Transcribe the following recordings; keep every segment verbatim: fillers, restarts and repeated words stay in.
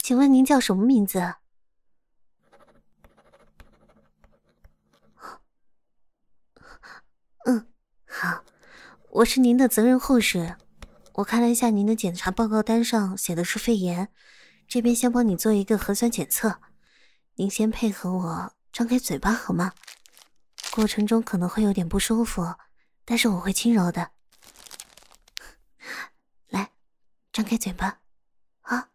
请问您叫什么名字？嗯，好，我是您的责任护士。我看了一下您的检查报告单上写的是肺炎，这边先帮你做一个核酸检测。您先配合我张开嘴巴好吗？过程中可能会有点不舒服，但是我会轻柔的。来，张开嘴巴，啊。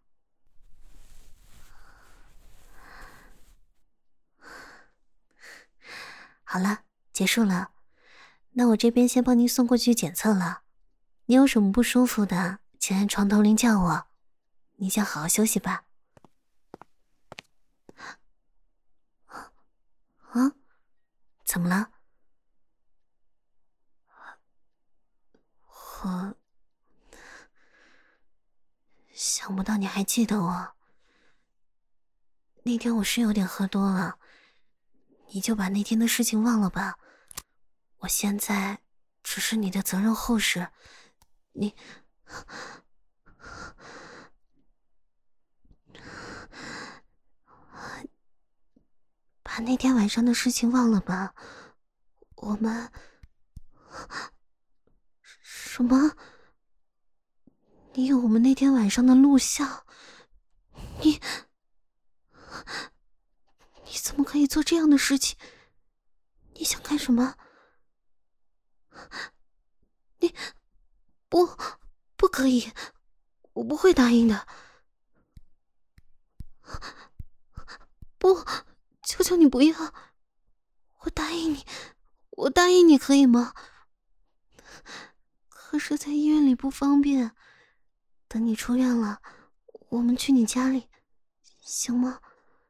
好了，结束了。那我这边先帮您送过去检测了。你有什么不舒服的，请按床头铃叫我。你先好好休息吧。啊？怎么了？我想不到你还记得我。那天我是有点喝多了，你就把那天的事情忘了吧。我现在只是你的责任护士，你把那天晚上的事情忘了吧。我们什么？你有我们那天晚上的录像？你你怎么可以做这样的事情？你想干什么？你不不可以，我不会答应的。不，求求你不要！我答应你，我答应你可以吗？可是在医院里不方便，等你出院了，我们去你家里，行吗？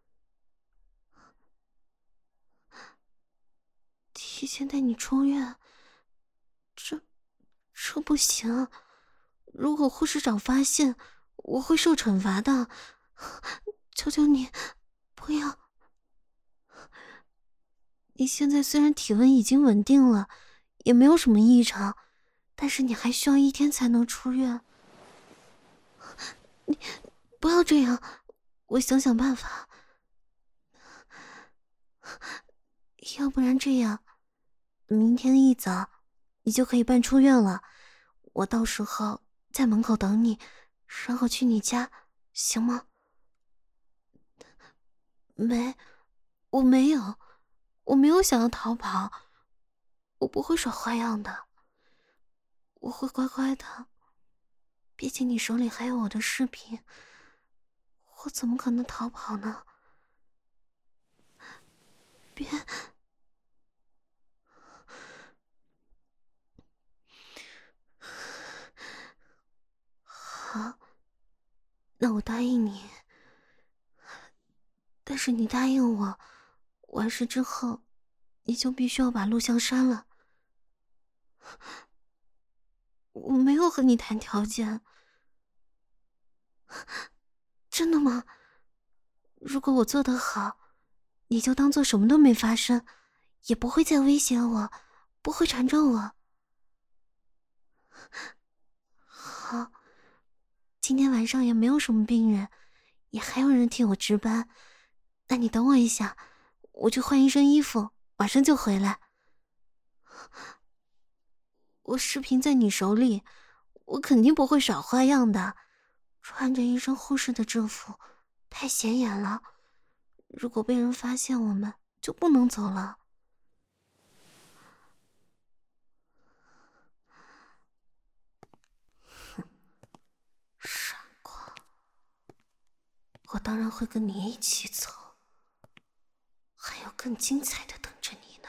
提前带你出院，这这不行。如果护士长发现，我会受惩罚的。求求你，不要！你现在虽然体温已经稳定了，也没有什么异常，但是你还需要一天才能出院。你不要这样，我想想办法。要不然这样，明天一早你就可以办出院了，我到时候在门口等你，然后去你家，行吗？没，我没有，我没有想要逃跑，我不会耍花样的，我会乖乖的。毕竟你手里还有我的视频，我怎么可能逃跑呢？别，好，那我答应你。但是你答应我，完事之后，你就必须要把录像删了。我没有和你谈条件。真的吗？如果我做得好，你就当做什么都没发生，也不会再威胁我，不会缠着我。好，今天晚上也没有什么病人，也还有人替我值班。那你等我一下，我去换一身衣服，马上就回来。我视频在你手里，我肯定不会耍花样的。穿着一身护士的制服，太显眼了。如果被人发现，我们就不能走了。傻瓜，我当然会跟你一起走，还有更精彩的等着你呢。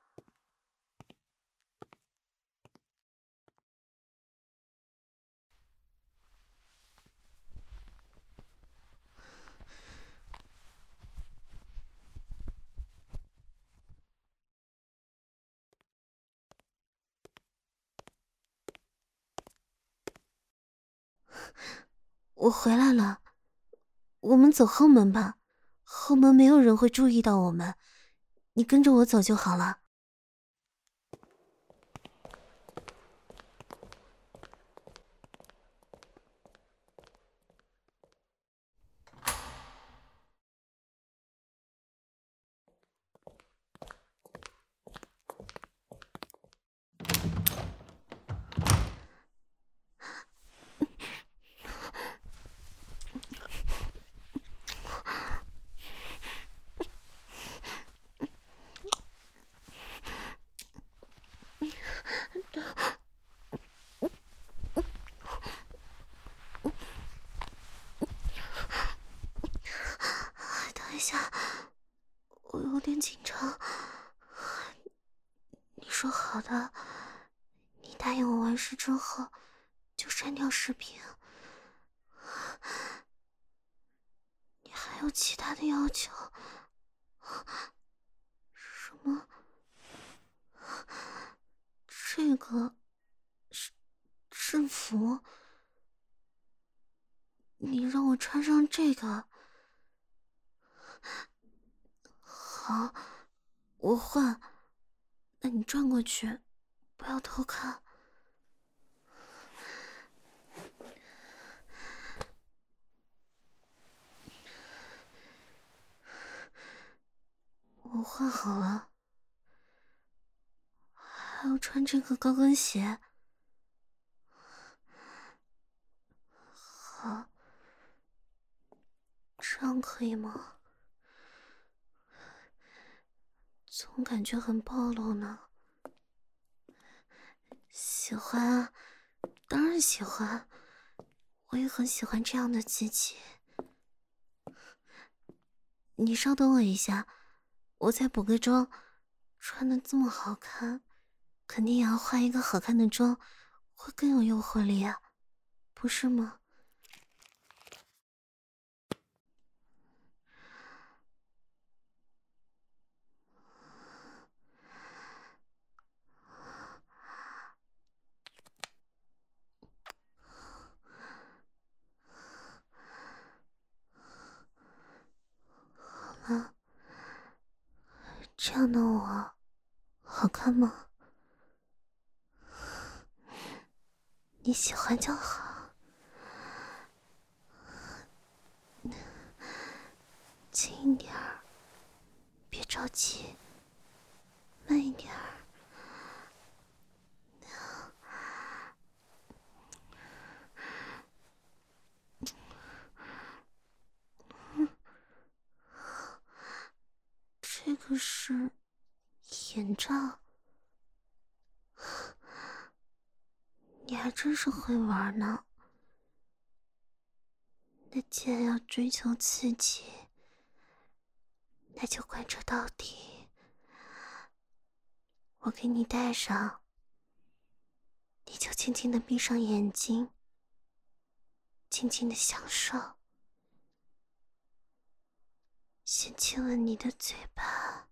我回来了，我们走后门吧，后门没有人会注意到我们，你跟着我走就好了。 下，我有点紧张。你说好的，你答应我完事之后就删掉视频。你还有其他的要求？什么？这个是制服？你让我穿上这个？好，我换。那你转过去，不要偷看。我换好了，还要穿这个高跟鞋。好，这样可以吗？总感觉很暴露呢。喜欢啊，当然喜欢，我也很喜欢这样的机器。你稍等我一下，我再补个妆。穿的这么好看，肯定也要换一个好看的妆，会更有诱惑力啊，不是吗？好了，这样的我好看吗？你喜欢就好。轻一点儿，别着急，慢一点儿。这个是眼罩，你还真是会玩呢。那既然要追求刺激，那就贯彻到底。我给你戴上，你就轻轻的闭上眼睛，静静的享受。先亲吻你的嘴巴，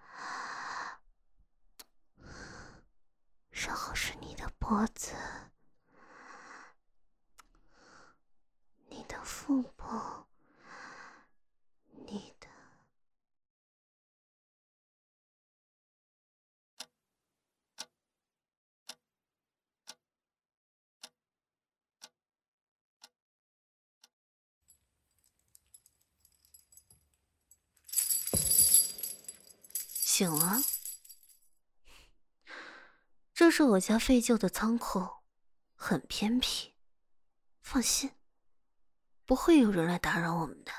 然后是你的脖子，你的腹部，你的……醒了。这是我家废旧的仓库，很偏僻，放心，不会有人来打扰我们的。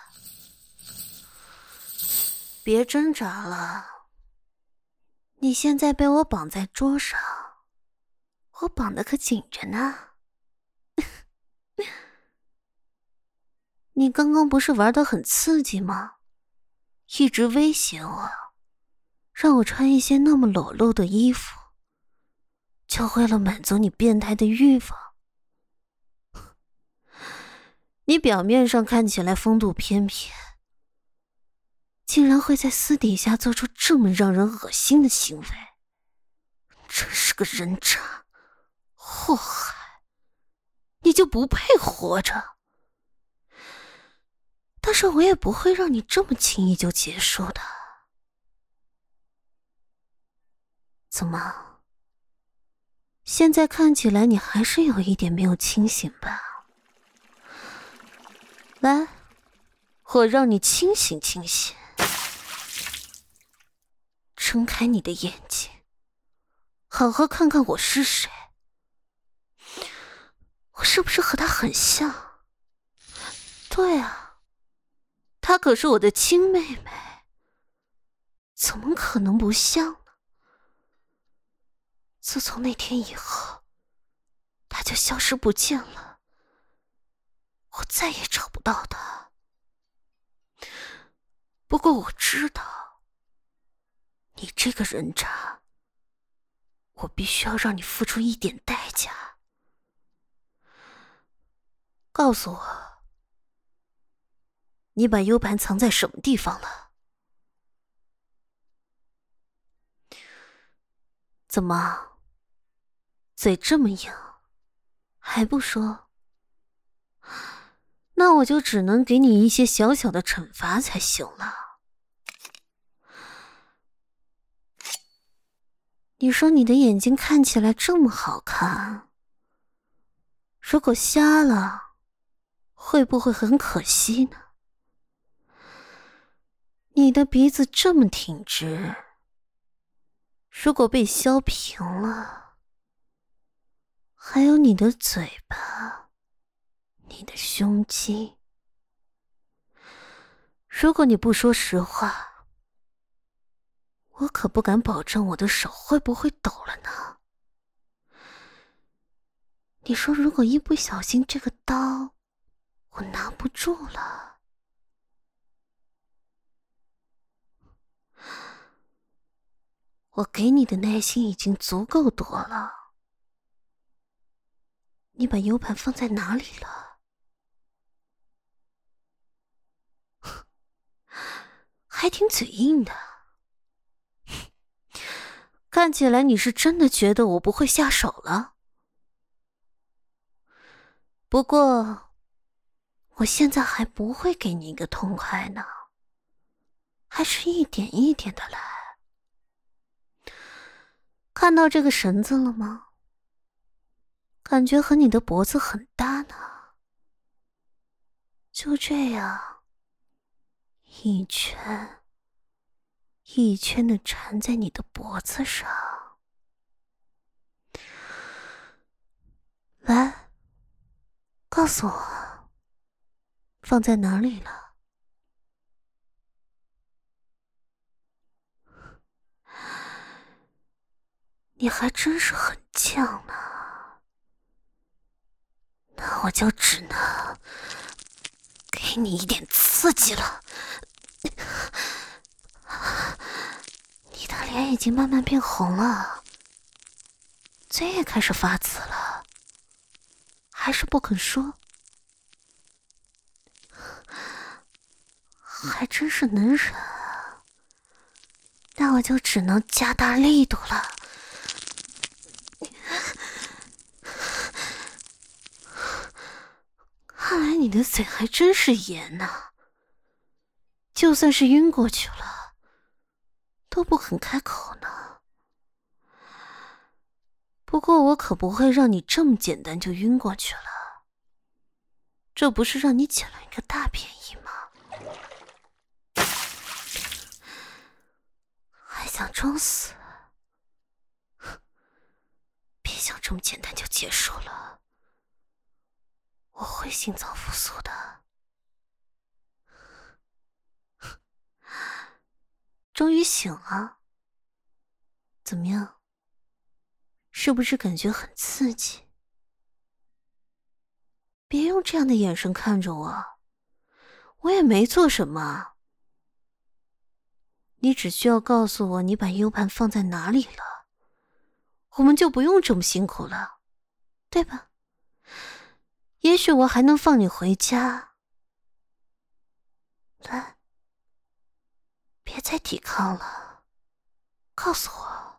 别挣扎了，你现在被我绑在桌上，我绑得可紧着呢。你刚刚不是玩得很刺激吗？一直威胁我，让我穿一些那么裸露的衣服，就为了满足你变态的欲望。你表面上看起来风度翩翩，竟然会在私底下做出这么让人恶心的行为，真是个人渣，祸害，你就不配活着。但是我也不会让你这么轻易就结束的。怎么？现在看起来你还是有一点没有清醒吧？来，我让你清醒清醒，睁开你的眼睛，好好看看我是谁。我是不是和他很像？对啊，她可是我的亲妹妹，怎么可能不像呢？自从那天以后，她就消失不见了，我再也找不到她。 不过我知道，你这个人渣，我必须要让你付出一点代价。告诉我，你把 U 盘藏在什么地方了？怎么，嘴这么硬，还不说？那我就只能给你一些小小的惩罚才行了。你说你的眼睛看起来这么好看，如果瞎了，会不会很可惜呢？你的鼻子这么挺直，如果被削平了，还有你的嘴巴，你的胸肌，如果你不说实话，我可不敢保证我的手会不会抖了呢。你说如果一不小心这个刀我拿不住了，我给你的耐心已经足够多了。你把 U 盘放在哪里了？还挺嘴硬的。看起来你是真的觉得我不会下手了。不过，我现在还不会给你一个痛快呢，还是一点一点的来。看到这个绳子了吗？感觉和你的脖子很搭呢。就这样，一圈一圈的缠在你的脖子上。来，告诉我，放在哪里了？你还真是很犟呢。那我就只能给你一点刺激了。你的脸已经慢慢变红了，嘴也开始发紫了，还是不肯说。还真是能忍啊。那我就只能加大力度了。看来你的嘴还真是严呐，就算是晕过去了，都不肯开口呢。不过我可不会让你这么简单就晕过去了，这不是让你捡了一个大便宜吗？还想装死？别想这么简单就结束了，我会心脏复苏的。终于醒了，怎么样？是不是感觉很刺激？别用这样的眼神看着我，我也没做什么。你只需要告诉我你把 U 盘放在哪里了，我们就不用这么辛苦了，对吧？也许我还能放你回家。来，别再抵抗了，告诉我。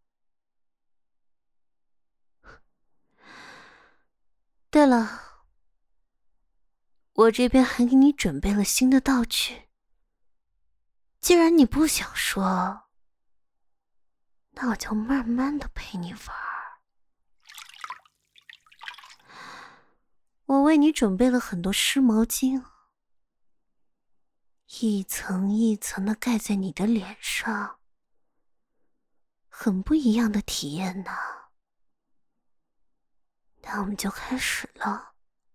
对了，我这边还给你准备了新的道具。既然你不想说，那我就慢慢的陪你玩。我为你准备了很多湿毛巾，一层一层的盖在你的脸上，很不一样的体验呢。那我们就开始了。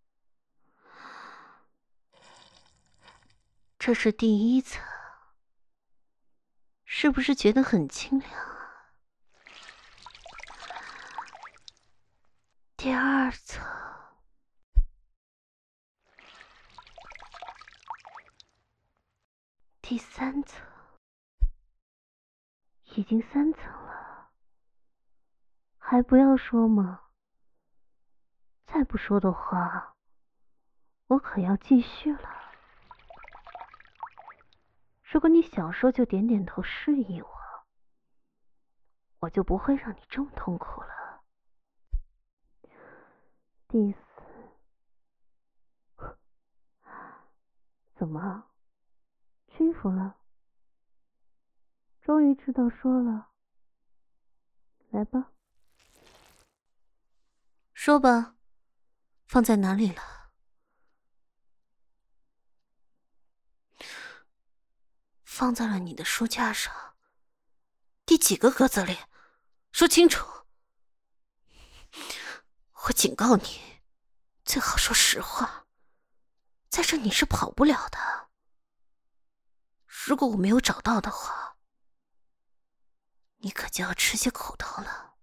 这是第一层，是不是觉得很清凉啊？第二层， 第三层，已经三层了，还不要说吗？再不说的话，我可要继续了。如果你小时候就点点头示意我，我就不会让你这么痛苦了。第四，怎么，屈服了？终于知道说了，来吧，说吧，放在哪里了？放在了你的书架上，第几个格子里？说清楚！我警告你，最好说实话，在这你是跑不了的。如果我没有找到的话，你可就要吃些苦头了。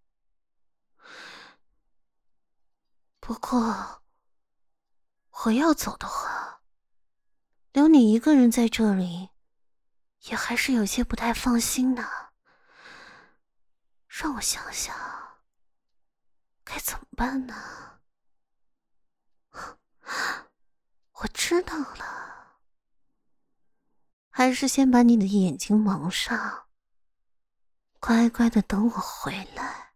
不过，我要走的话，留你一个人在这里，也还是有些不太放心呢。让我想想，该怎么办呢？我知道了，还是先把你的眼睛蒙上，乖乖的等我回来。